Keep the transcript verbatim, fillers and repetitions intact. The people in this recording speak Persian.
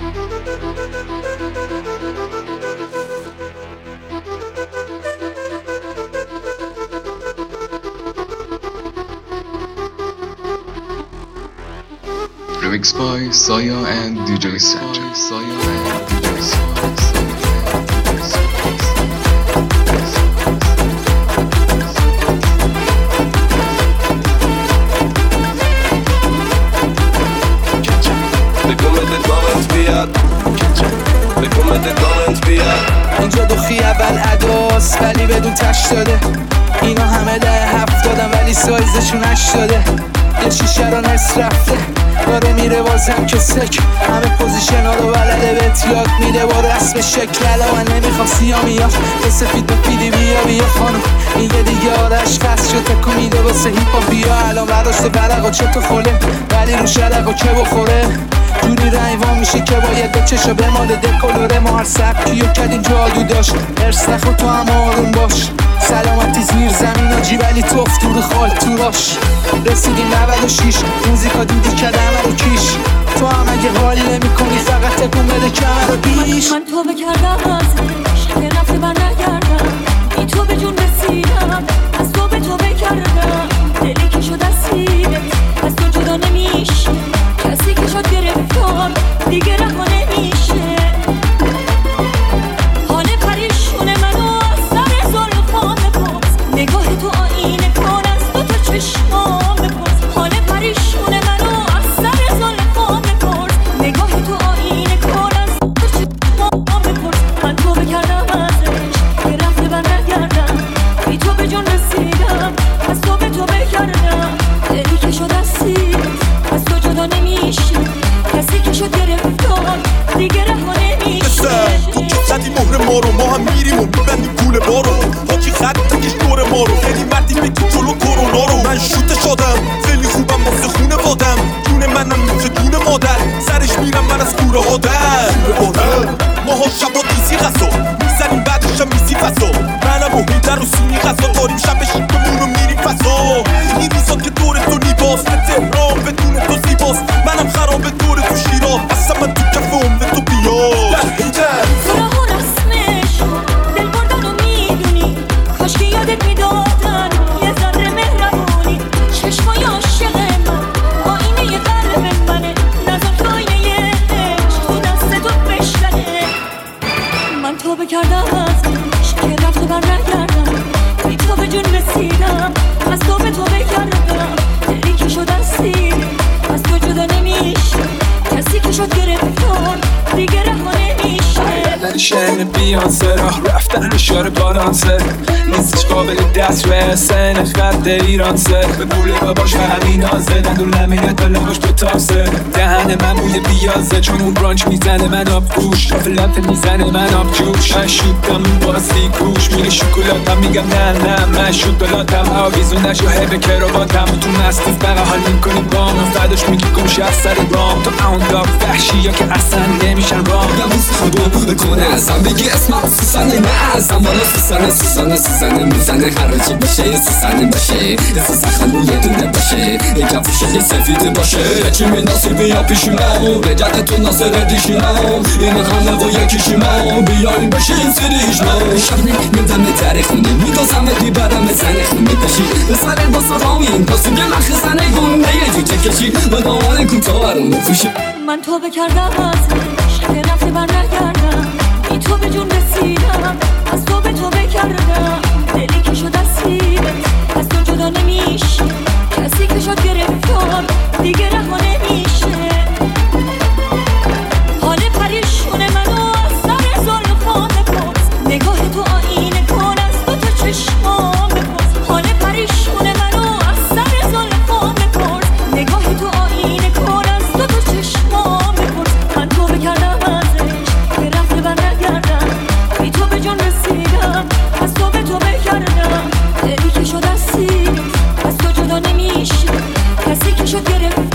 Remix by Saya and D J Sanjay. Saya and D J Sanjay. اینجا دو خی اول اداست ولی بدون تش داده. اینا همه ده هفت دادن ولی سایزشون هشت داده. یه شیشه رو نصف رفته داره میره بازم که سک. همه پوزیشن ها رو بلده بهت یاد میده با رسم شکل. الا من نمیخوام سیاه میاد به سفید بپیدی بیا بیا خانم. میگه دیگه آرش قصد شد تکو میده واسه هیپا بیا. الان برداشت برق و چطور خوله ولی رو شرق و که بخوره. جوری رنگوان میشه که باید به چشا بماده دکولوره. ما هر سبکیو کردیم جادو داشت ارس نخو تو هم آروم باش. سلامتی زیر زمین آجی ولی توف دور خال تو راش. رسیدیم نود و شیش موزیکا دیدی کده همه رو کیش. تو هم اگه حالی نمی کنی فقط تکون بده کمه رو بیش. من تو بکردم ازش که رفته بر نگردم. بی تو به جون رسیدم از تو به تو بکردم. دلی که شد اسیرت از تو جدا نمیشه. کسی که شد گرفتار دیگه رها نمیشه. حال پریشون منو از سر زلفان بپرس. نگاه تو آینه کن از دو تا چشمام بپرس. حال پریشون منو از سر زلفان بپرس. نگاه تو آینه کن از دو تا چشمام بپرس. من تو بکردم ازش که رفته بر نگردم. بی تو به جون رسیدم از تو به تو بکردم. دلی که شد اسیر از تو جدا نمیشه. کسی که شد گرفتار دیگه رها نمیشه. تو که زدی مهر ما رو ما هم میریم و میبندیم گول ما رو. حاجی خط بکش دور ما رو. خیلی مردی بگی جلو کرونا رو. من شوته شدم خیلی خوبم واسه خونه بادم. جون منم مثل جون مادر سرش میرم من از کوره ها در. ماها شبا دیزی غذا میزنیم بعدش هم میزی فضا. منم و هیدر و سونی غذا داریم شب شیکمون رو میریم فضا. این روزا که دور تو نیباس به تهران بدون تو زیباست. منم خرابه دور تو شیراز اصلا من تو کف عمر تو بیاد. در هیدر فراه و رسمش دل بردن و میدونی. کاش که یادت میدادن یه ذره مهربونی. چشمای عاشق من آینه قلب منه. نظر که آینه عشق تو دست تو بشکنه. من تو بکردم ازش که رفته بر نگردم. بی تو به جون رسیدم از تو به تو بکردم. دلی که شد اسیر از تو جدا نمیشه. کسی که شد گرفتار دیگه رها نمیشه. در شهر بیانسه راه رفتن اشاره بالانسه. نیستش قابل دست رسن خط ایرانسه. به پول باباش و همین آزه دندون لمینه تا لباش به تاسه. دهن من بوی بیازه چون اون برانچ میزنه من آب گوش. لفه لفه میزنه من آب جوش. من شودم باستی گوش میگه شکلاتم میگم نه نه من شود بلاتم. آویزونش و هبه کرواتم تو مستیز بقا حال میکنی بام. و فرداش میگی گمشه از سر رام. تو اون داغ وحشی یا که اصلا نمیشن رام. یا موز خودو بکنه ازم بگی اسمم سوسنه نه ازم والا سوسنه سوسنه سوسنه میزنه هرچی بشه یه سوسنه باشه. یه سوسنه یه دونه باشه یه کفوشه یه سفید باشه. چی می نصیبی یا پیشیمم رجعت تو ناصر دیشیمم. این خانه و یکیشیمم بیایم بشیم سریشمم. شبنه میدم تاریخونی میدازم دیبرم زنه خونی بشی. به سر باس رامین باسی که مخزنه گونه یه جوچه کشی و دامانه کن تا برون بفوشی. من تو بکردم ازش که رفته بر نگردم. بی تو به جون رسیدم از تو به تو بکردم. دلی که شد اسیر از تو جدا نمیشه. کسی که شد گرفتار دیگه رها نمیشه. حال پریشون منو از سر زلفان بپرس. نگاه تو آینه کن از دو تا چشمام بپرس. حال پریشون منو از سر زلفان بپرس. نگاه تو آینه کن از دو تا چشمام بپرس. من تو بکردم ازش که رفته بر نگردم. بی تو به جون رسیدم از تو به تو بکردم. دلی که شد اسیر از تو جدا نمیشه. کسی که شد گرفت